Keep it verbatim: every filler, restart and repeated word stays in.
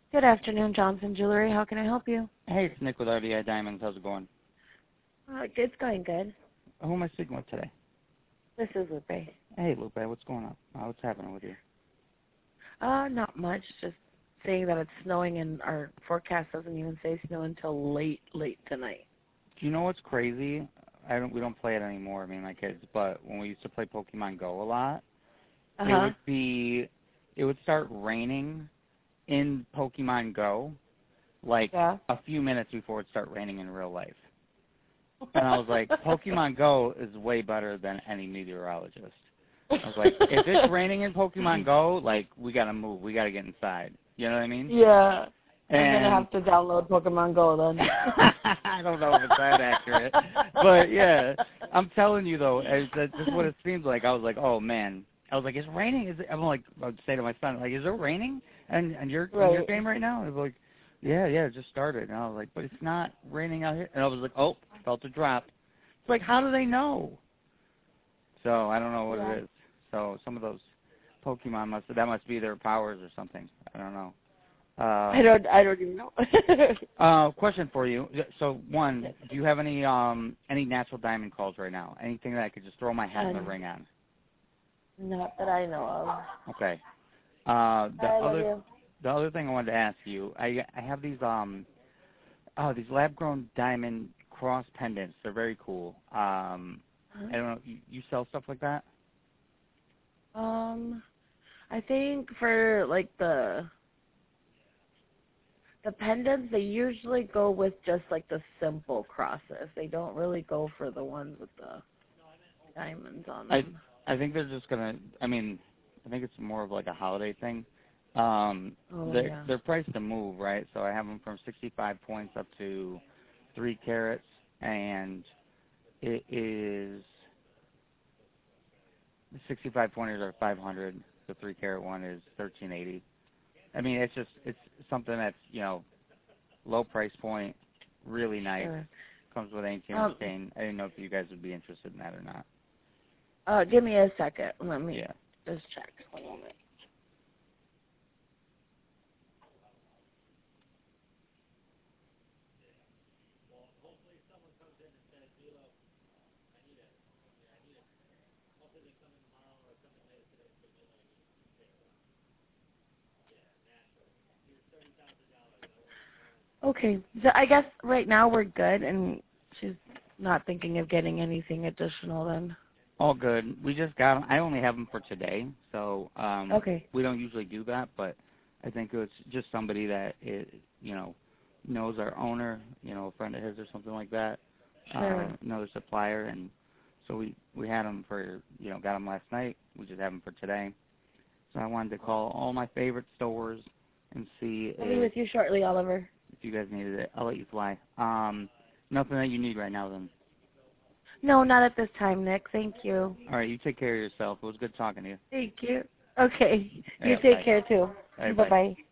Good afternoon, Johnson Jewelry. How can I help you? Hey, it's Nick with R D I Diamonds. How's it going? Uh, it's going good. Who am I speaking with today? This is Lupe. Hey, Lupe, what's going on? Uh, what's happening with you? Uh, not much. Just saying that it's snowing, and our forecast doesn't even say snow until late, late tonight. Do you know what's crazy? I don't. We don't play it anymore, me and my kids. But when we used to play Pokemon Go a lot, Uh it huh. would be, it would start raining in Pokemon Go, like Yeah. a few minutes before it start raining in real life. And I was like, Pokemon Go is way better than any meteorologist. I was like, if it's raining in Pokemon Go, like, we got to move. We got to get inside. You know what I mean? Yeah. And I'm gonna have to download Pokemon Go then. I don't know if it's that accurate. But, yeah, I'm telling you, though, it's, that's just what it seems like. I was like, oh, man. I was like, it's raining. Is it? I'm like, I would say to my son, like, is it raining? And and you're Right. in your game right now? And he was like, yeah, yeah, it just started. And I was like, but it's not raining out here. And I was like, oh, I felt a drop. It's like, how do they know? So I don't know what Yeah. it is. So some of those Pokemon must that must be their powers or something. I don't know. Uh, I don't. I don't even know. uh, question for you. So one, do you have any um any natural diamond calls right now? Anything that I could just throw my hat in the Um, ring on? Not that I know of. Okay. Uh, the I love other you. the other thing I wanted to ask you, I I have these um oh these lab grown diamond cross pendants. They're very cool. Um, I don't know. You, you sell stuff like that? Um, I think for like the the pendants, they usually go with just like the simple crosses. They don't really go for the ones with the diamonds on I them. I think they're just gonna. I mean, I think it's more of like a holiday thing. Um, Oh they're yeah. they're priced to move, right? So I have them from sixty-five points up to three carats, and it is the sixty-five pointers are five hundred. The three carat one is thirteen eighty. I mean, it's just it's something that's you know low price point, really nice. Sure. Comes with A T M Um, chain. I didn't know if you guys would be interested in that or not. uh, give me a second. Let me Yeah. just check. One moment. Okay. So I guess right now we're good, and she's not thinking of getting anything additional then. All good. We just got them. I only have them for today, so um, Okay. we don't usually do that. But I think it's just somebody that is, you know knows our owner, you know, a friend of his or something like that, Sure. uh, another supplier, and so we we had them for you know got them last night. We just have them for today. So I wanted to call all my favorite stores and see I'll be if with you shortly, Oliver. if you guys needed it. I'll let you fly. Um, nothing that you need right now, then. No, not at this time, Nick. Thank you. All right, you take care of yourself. It was good talking to you. Thank you. Okay. You Yeah, take bye. care too. All right, Bye bye. bye.